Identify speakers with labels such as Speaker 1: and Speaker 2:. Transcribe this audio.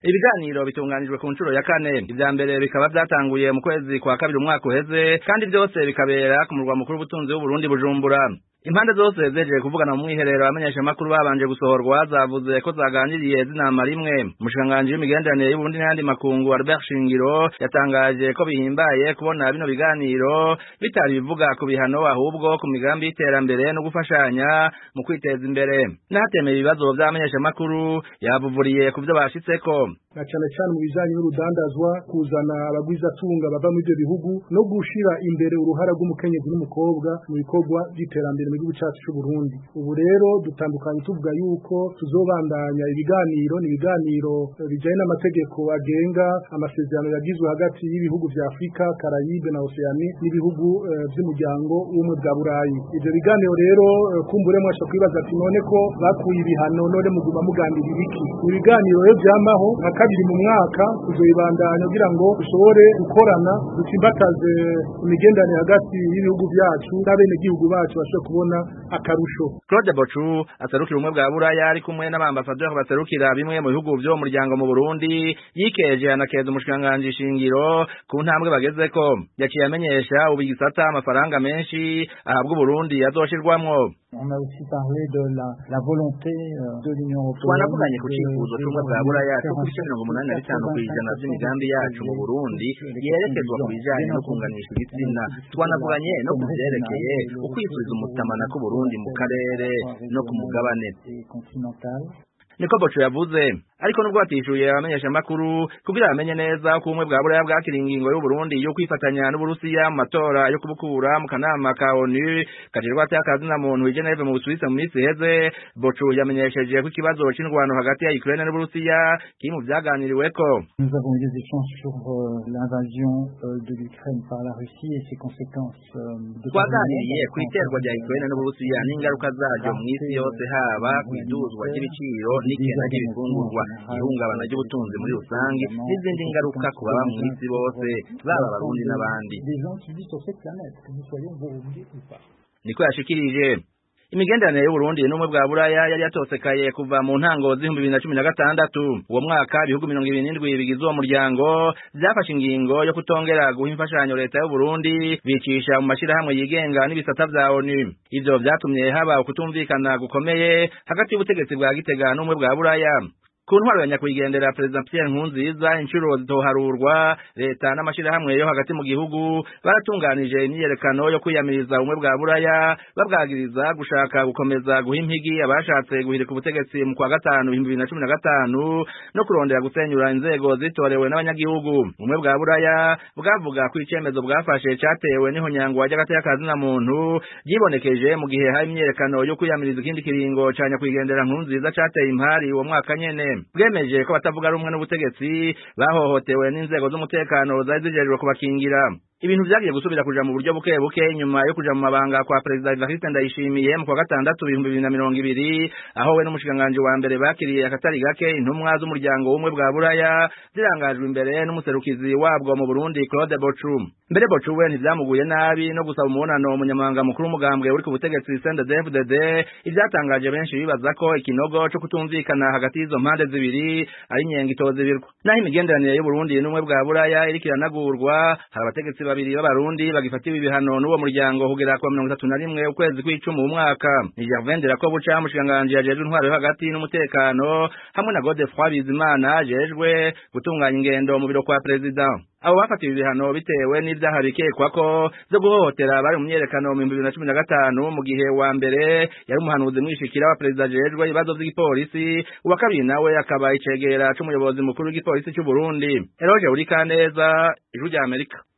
Speaker 1: Ibiganiro bitunganijwe ku ncuro ya kane, ivya mbere bikaba vyatanguye mu kwezi kwa kabiri umwaka uheze, kandi vyose bikabera ku murwa mukuru w'ubutunzi w'Uburundi Bujumbura. Impande zose zejeje kuvugana mu mwiherero abamenyesha makuru babanje gusohorwa zavuze ko zaganiriye zinama rimwe. Umushikiranganji w'imigenderanire y'Uburundi n'ayandi makungu Albert Shingiro yatangaje ko bihimbaye kubona bino biganiro bitari bivuga ku bihano ahubwo ku migambi y'iterambere no gufashanya mu kwiteza imbere. N'ahatemeye ibibazo vy'abamenyesha makuru yabuvuriye ku vyo bashitseko.
Speaker 2: Na cyane mu bijanye n'urudandazwa, kuzana abagwizatunga bava mu ivyo bihugu no gushira imbere uruhara rw'umukenyezi n'umukobwa mu bikorwa by'iterambere mu gihugu cyacu cy'u Burundi. Ubu rero dutandukanye tuvuga yuko tuzobandanya ibiganiro bijanye n'amategeko agenga amasezerano yagizwe hagati y'ibihugu vya Afrika, Caraïbe na Oceanie n'ibihugu vy'umuryango w'ubumwe bwa Burayi. Ivyo biganiro rero kumbure mwasha kwibaza ati none ko bakuye ibihano none muguma mugambira ibiki? Ibiganiro rero vyamaho kabiri mu mwaka tuzoyibandanya kugira ngo dushobore gukorana dutsimbataze imigenderanire hagati y'ibihugu byacu n'abene gihugu bacu bashobora kubona akarusho.
Speaker 1: Claude Bochu aserukira ubumwe bwa Buraya ari kumwe n'abambasaderi baserukira bimwe mu bihugu vyo mu muryango mu Burundi yikeje anakeza umushikiranganji Shingiro ku ntambwe bagezeko. Yaciye amenyesha ubu igisata amafaranga menshi ahabwa Burundi azoshirwamwo.
Speaker 3: On a aussi parlé de la volonté de l'Union européenne.
Speaker 1: Twanavuganye ku cifuzo c'ubumwe bwa Buraya cyo kuri 85% vy'imigambi yacu mu Burundi yerekezwa ku bijanye no kunganisha ibitsina. Twanavuganye no kuvyerekeye ukwisubiza umutamana ku Burundi mu karere no ku mugabane. Niko Bocho yavuze, ariko nubwo batishuye abamenyesha makuru kugira bamenye neza ko ubumwe bwa Buraya bwakira ingingo y'u Burundi yo kwifatanya n'Uburusiya mu matora yo kubukura mu kanama ka ONU kajejwe atakazina muntu i Geneve mu Busuwisi mu minsi iheze. Bocho yamenyesheje ko ikibazo c'indwano hagati ya Ukraine n'Uburusiya kiri mu vyaganiriweko.
Speaker 3: Nous avons eu des échanges sur l'invasion de l'Ukraine par la Russie et ses conséquences.
Speaker 1: Twaganiriye ku iterwa rya Ukraine n'Uburusiya n'ingaruka zaryo mu isi yose, haba kwiduzwa ry'ibiciro n'ikena ry'ibifungurwa, ihungabana ry'ubutunzi muri rusange n'izindi ngaruka ku baba mu isi bose baba Abarundi n'abandi. Niko yashikirije. Imigenderanire y'u Burundi n'ubumwe bwa Buraya yari yatosekaye kuva mu ntango z'2016. Uwo mwaka ibihugu 27 bigize uwo muryango byafashe ingingo yo kutongera guha imfashanyo leta y'u Burundi bicisha mu mashirahamwe yigenga n'ibisata vya ONU. Ivyo vyatumye haba kutumvikana gukomeye hagati y'ubutegetsi bwa Gitega n'ubumwe bwa Buraya. Ku ntwaro ya nyakwigendera President Pierre Nkurunziza inshuro zitoharurwa, leta n'amashirahamwe yo hagati mu gihugu baratunganije imyiyerekano yo kwiyamiriza ubumwe bwa Buraya babwagiriza gushaka gukomeza guha impigi abashatse guhirika ubutegetsi mu kwa gatanu 2015 no kurondera gusenyura inzego zitorewe n'abanyagihugu. Ubumwe bwa Buraya bwavuga ko icemezo bwafashe cyatewe n'ihonyangwa ry'agateka muntu yibonekeje mu gihe hari imyiyerekano yo kwiyamiriza ikindi kiringo ca nyakwigendera Nkurunziza cateye impari uwo mwaka nyene. Bwemeje ko batavuga rumwe n'ubutegetsi bahohotewe n'inzego z'umutekano zari zijejwe kubakingira. Ibintu vyagiye gusubira kuja mu buryo buke nyuma yo kuja mu mabanga kwa President Evariste Ndayishimiye mu kwa gatandatu 2020, aho we n'umushikiranganji wa mbere bakiriye akatari gake intumwa z'umuryango w'ubumwe bwa Buraya zirangajwe imbere n'umuserukizi wabwo mu Burundi Claude Bochu. Mbere Bochu we ntivyamuguye nabi no gusaba umubonano umunyamabanga mukuru w'umugambwe uri ku butegetsi CNDD-FDD, ivyatangaje benshi bibaza ko ikinogo co kutumvikana hagati y'izo mpande zibiri ari inyenga itozibirwa. Naho imigenderanire y'u Burundi n'ubumwe bwa Buraya iriko iranagurwa, hari abategetsi babiri b'Abarundi bagifatiwe ibihano n'uwo muryango kugera kwa 31 ukwezi kw'icumi umwaka. Ni Gervain Delakobuca umushikiranganji ajejwe intwaro yo hagati n'umutekano hamwe na Godefroid Bizimana ajejwe gutunganya ingendo mu biro kwa president. Abo bafatiwe ibihano bitewe n'ivyaha bikekwa ko zo guhohotera bari mu myerekano mu 2015 mu gihe wa mbere yari umuhanuzi mwishikira wa president ajejwe ibibazo vy'igipolisi, uwa kabiri nawe akaba icegera c'umuyobozi mukuru w'igipolisi cy'u Burundi. Eroge Urikaneza, Ijwi rya Amerika.